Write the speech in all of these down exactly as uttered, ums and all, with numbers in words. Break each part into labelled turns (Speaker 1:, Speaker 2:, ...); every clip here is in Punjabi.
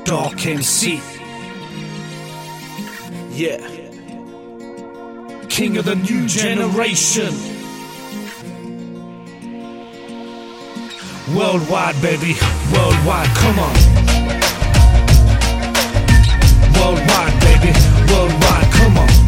Speaker 1: Dark M C. Yeah. King of the new generation. Worldwide, baby. Worldwide, come on. Worldwide, baby. Worldwide, come on.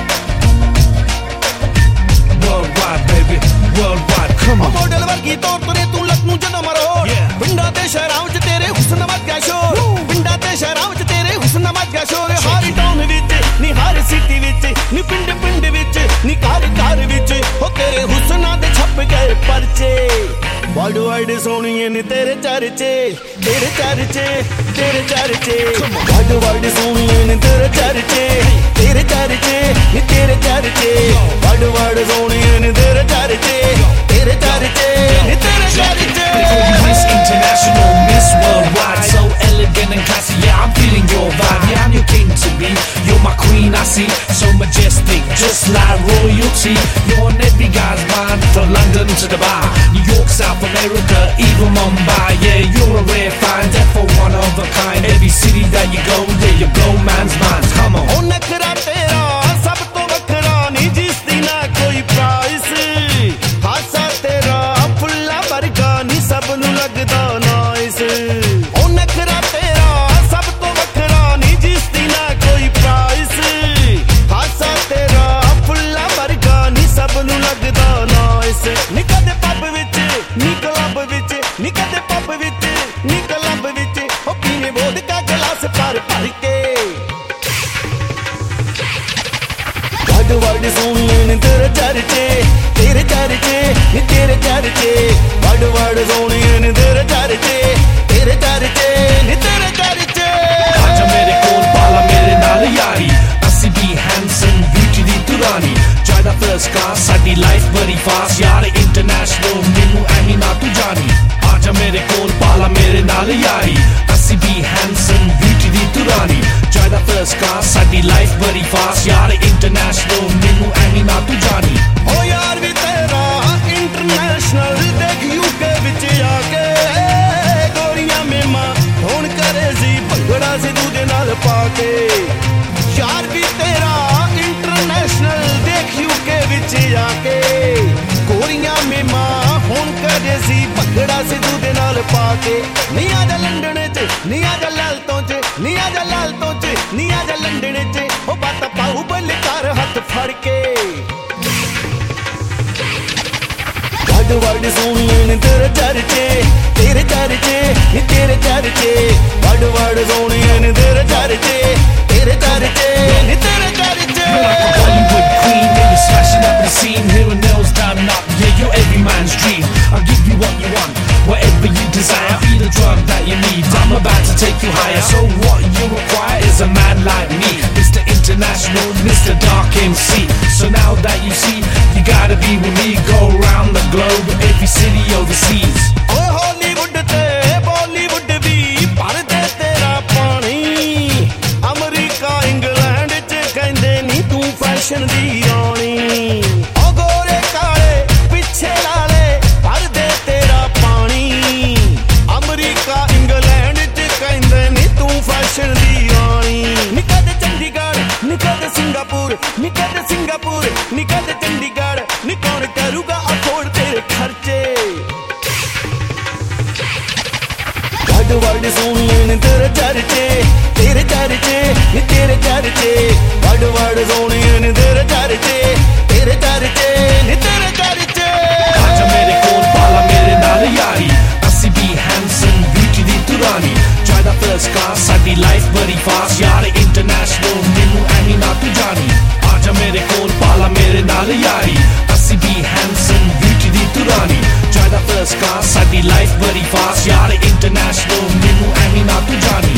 Speaker 1: Worldwide, baby. Worldwide, come on.
Speaker 2: Model ਵਰਗੀ ਤੌਰ ਤਰੇ ਤੂੰ ਲੱਕ ਨੂੰ ਜਦੋਂ ਮਰੋ ਪਿੰਡਾਂ ਤੇ ਸ਼ਹਿਰਾਂ ਵਿੱਚ ਤੇਰੇ ਹੁਸਨ ਵੱਧ ਗਿਆ ਸ਼ੋਰ ਪਿੰਡਾਂ ਤੇ ਸ਼ਹਿਰਾਂ ਵਿੱਚ ਤੇਰੇ ਹੁਸਨ ਵੱਧ ਗਿਆ ਸ਼ੋਰ ਹਰ ਟਾਊਨ ਵਿੱਚ ਨੀ ਹਰ ਸਿਟੀ ਵਿੱਚ ਨੀ ਪਿੰਡ ਪਿੰਡ ਵਿੱਚ ਨੀ ਘਰ ਘਰ ਵਿੱਚ ਹੋ ਤੇਰੇ ਹੁਸਨਾਂ ਦੇ ਛਪ ਗਏ ਪਰਚੇ ਵਰਲਡ ਵਾਈਡ ਸੋਹਣੀਏ ਨੀ ਤੇਰੇ ਚਰਚੇ ਤੇਰੇ ਚਰਚੇ ਤੇਰੇ ਚਰਚੇ ਵਰਲਡ ਵਾਈਡ ਸੋਹਣੀਏ ਨੀ ਤੇਰੇ ਚਰਚੇ ਤੇਰੇ ਚਰਚੇ ਨੀ ਤੇਰੇ ਚਰਚੇ ਵਰਲਡ ਵਾਈਡ ਸੋਹਣੀਏ ਨੀ ਤੇਰੇ ਚਰਚੇ ਤੇਰੇ ਚਰਚੇ ਨੀ ਤੇਰੇ ਚਰਚੇ
Speaker 1: Miss International, Miss Worldwide, so elegant and classy. Yeah, I'm feeling your vibe. Yeah, I'm your king to be. You're my queen, I see. So majestic, just like royalty. You're on every guy's mind, from London to Dubai, New York, South America, even Mumbai. Yeah, you're a rare find, therefore one of a kind. Every city that you go, there you blow man's minds. Come on.
Speaker 2: ਉਹ ਨਖਰਾ ਤੇਰਾ ਸਭ ਤੋਂ ਵੱਖਰਾ ਨਹੀਂ ਜਿਸ ਦੀ ਨਾ ਕੋਈ ਪ੍ਰਾਈਸ ਹਾਸਾ ਤੇਰਾ ਫੁੱਲਾ ਵਰਗਾ ਨਹੀਂ ਸਭ ਨੂੰ ਲੱਗਦਾ ਨਾਈਸ ਉਹ ਨਖਰਾ ਤੇਰਾ ਸਭ ਤੋਂ ਵੱਖਰਾ ਨਹੀਂ ਜਿਸ ਦੀ ਨਾ ਕੋਈ ਪ੍ਰਾਈਸ ਹਾਸਾ ਤੇਰਾ ਫੁੱਲਾ ਵਰਗਾ ਨਹੀਂ ਸਭ ਨੂੰ ਲੱਗਦਾ ਨਾਈਸ ਨੀ ਕਦੇ ਪੱਬ ਵਿੱਚ ਨੀ ਕਲੱਬ ਵਿੱਚ ਨੀ ਕਦੇ ਪੱਬ ਵਿੱਚ ਨੀ ਕਲੱਬ ਵਿੱਚ ਉਹ ਪੀਣੇ ਵੋਦਕਾ ਗਲਾਸ ਭਰ ਭਰ ਕੇ ਵਰਲਡ ਵਾਈਡ ਸੋਹਣੀਏ ਨੀ ਤੇਰੇ ਚਰਚੇ ਤੇਰੇ ਚਰਚੇ ਨੀ ਤੇਰੇ ਚਰਚੇ ਵਰਲਡ ਵਾਈਡ ਸੋਹਣੀਏ ਨੀ ਤੇਰੇ ਚਰਚੇ ਤੇਰੇ ਚਰਚੇ ਨੀ ਤੇਰੇ ਚਰਚੇ
Speaker 1: ਆਜਾ ਮੇਰੇ ਕੋਲ ਪਾਲਾ ਮੇਰੇ ਨਾਲ ਯਾਰੀ ਅਸੀਂ ਵੀ ਹੈਂਡਸਮ ਬਿਊਟੀ ਦੀ ਤੁਰਾਨੀ ਚਾਹਦਾ ਫਰਸਟ ਕਲਾਸ ਸਾਡੀ ਲਾਈਫ ਬੜੀ ਫਾਸਟ ਯਾਰ ਇੰਟਰਨੈਸ਼ਨਲ ਮੈਨੂੰ ਐਵੇਂ ਨਾ ਤੂੰ ਜਾਣੀ ਆਜਾ ਮੇਰੇ ਕੋਲ ਪਾਲਾ ਮੇਰੇ ਨਾਲ ਯਾਰੀ ਅਸੀਂ ਵੀ ਹੈਂਡਸਮ ਬਿਊਟੀ ਦੀ ਤੁਰਾਨੀ ਚਾਹਦਾ ਫਰਸਟ ਕਲਾਸ ਸਾਡੀ ਲਾਈਫ ਬੜੀ ਫਾਸਟ ਯਾਰ ਇੰਟਰਨੈਸ਼ਨਲ ਮੈਨੂੰ ਐਵੇਂ ਨਾ ਤੂੰ ਜਾਣੀ
Speaker 2: ਓ ਯਾਰ ਵੀ ਤੇਰਾ ਇੰਟਰਨੈਸ਼ਨਲ ਦੇਖ ਯੂਕੇ ਵਿੱਚ ਆ ਕੇ ਗੋਰੀਆਂ ਮੇਮਾ ਹੁਣ ਕਰੇ ਸੀ ਭੰਗੜਾ ਸਿੱਧੂ ਦੇ ਨਾਲ ਪਾ ਕੇ ਯਾਰ ਵੀ ਤੇਰਾ ਇੰਟਰਨੈਸ਼ਨਲ ਦੇਖ ਯੂਕੇ ਵਿੱਚ ਆ ਕੇ ਗੋਰੀਆਂ ਮੇਮਾ ਹੁਣ ਕਰੇ ਸੀ ਭੰਗੜਾ ਸਿੱਧੂ ਦੇ ਨਾਲ ਪਾ ਕੇ ਨੀ ਆ ਜਾ ਲੰਡਨ ਚ ਨੀ ਆ ਜਾ ਲਾਲ ਤੋਂ ਚ ਨੀ ਆ ਜਾ ਲਾਲ ਤੋਂ ਚ ਨੀ ਆ ਜਾ ਲੰਡਨ ਚ ਉਹ ਬਾਤ ਪਾਉ ਬੱਲ ਕਰ ਹੱਥ ਫੜ ਕੇ ਵਰਲਡ ਵਾਈਡ ਸੋਹਣੀਏ ਨੀ ਤੇਰੇ ਚਰਚੇ ਤੇਰੇ ਚਰਚੇ ਨੀ ਤੇਰੇ ਚਰਚੇ ਵਰਲਡ ਵਾਈਡ ਸੋਹਣੀਏ ਨੀ ਤੇਰੇ ਚਰਚੇ ਤੇਰੇ ਚਰਚੇ ਨੀ ਤੇਰੇ ਚਰਚੇ
Speaker 1: Bollywood queen, yeah, you're smashing up the scene. Here and nails down up, yeah, you're every man's dream. I'll give you what you want, whatever you desire. Be the drug that you need, I'm about to take you higher. So what you require is a man like me, Mister International, Mister Dark M C. So now that you see, you gotta be with me. Go around the globe, every city overseas.
Speaker 2: ਓਏ ਹਾਲੀਵੁੱਡ ਤੇ ਬਾਲੀਵੁੱਡ ਵੀ ਭਰਦੇ ਤੇਰਾ ਪਾਣੀ ਅਮਰੀਕਾ ਇੰਗਲੈਂਡ ਚ ਕਹਿੰਦੇ ਨੀ ਤੂੰ ਫੈਸ਼ਨ ਦੀ ਰਾਣੀ ਓ ਗੋਰੇ ਕਾਲੇ ਪਿੱਛੇ ਲਾਲੇ ਭਰਦੇ ਤੇਰਾ ਪਾਣੀ ਅਮਰੀਕਾ ਇੰਗਲੈਂਡ ਚ ਕਹਿੰਦੇ ਨੀ ਤੂੰ ਫੈਸ਼ਨ ਦੀ ਰਾਣੀ ਨੀ ਕਦੇ ਚੰਡੀਗੜ੍ਹ ਨੀ ਕਦੇ ਸਿੰਗਾਪੁਰ ਨੀ ਕਦੇ ਸਿੰਗਾਪੁਰ ਨੀ ਕਦੇ ਚੰਡੀਗੜ੍ਹ ਨੀ ਕੌਣ ਕਰੂਗਾ ਅਫੋਰਡ ਤੇਰੇ ਖਰਚੇ ਵਰਲਡ ਵਾਈਡ ਸੋਹਣੀਏ ਨੀ ਤੇਰੇ ਚਰਚੇ ਤੇਰੇ ਚਰਚੇ ਨੀ ਤੇਰੇ ਚਰਚੇ ਵਰਲਡ ਵਾਈਡ ਸੋਹਣੀਏ ਨੀ ਤੇਰੇ ਚਰਚੇ ਤੇਰੇ ਚਰਚੇ ਨੀ ਤੇਰੇ ਚਰਚੇ
Speaker 1: ਆਜਾ ਮੇਰੇ ਕੋਲ ਪਾਲਾ ਮੇਰੇ ਨਾਲ ਯਾਰੀ ਅਸੀਂ ਵੀ ਹੈਂਡਸਮ ਬਿਊਟੀ ਦੀ ਤੁਰਾਨੀ ਚਾਹਦਾ ਫਰਸਟ ਕਲਾਸ ਸਾਡੀ ਲਾਈਫ ਬੜੀ ਫਾਸਟ ਯਾਰ ਇੰਟਰਨੈਸ਼ਨਲ ਮੈਨੂੰ ਐਵੇਂ ਨਾ ਤੂੰ ਜਾਣੀ ਆਜਾ ਮੇਰੇ ਕੋਲ ਪਾਲਾ ਮੇਰੇ ਨਾਲ ਯਾਰੀ ਅਸੀਂ ਵੀ ਹੈਂਡਸਮ ਬਿਊਟੀ ਦੀ ਤੁਰਾਨੀ ਚਾਹਦਾ ਫਰਸਟ ਕਲਾਸ ਸਾਡੀ ਲਾਈਫ ਬੜੀ ਫਾਸਟ ਯਾਰ ਇੰਟਰਨੈਸ਼ਨਲ ਮੈਨੂੰ ਐਵੇਂ ਨਾ ਤੂੰ ਜਾਣੀ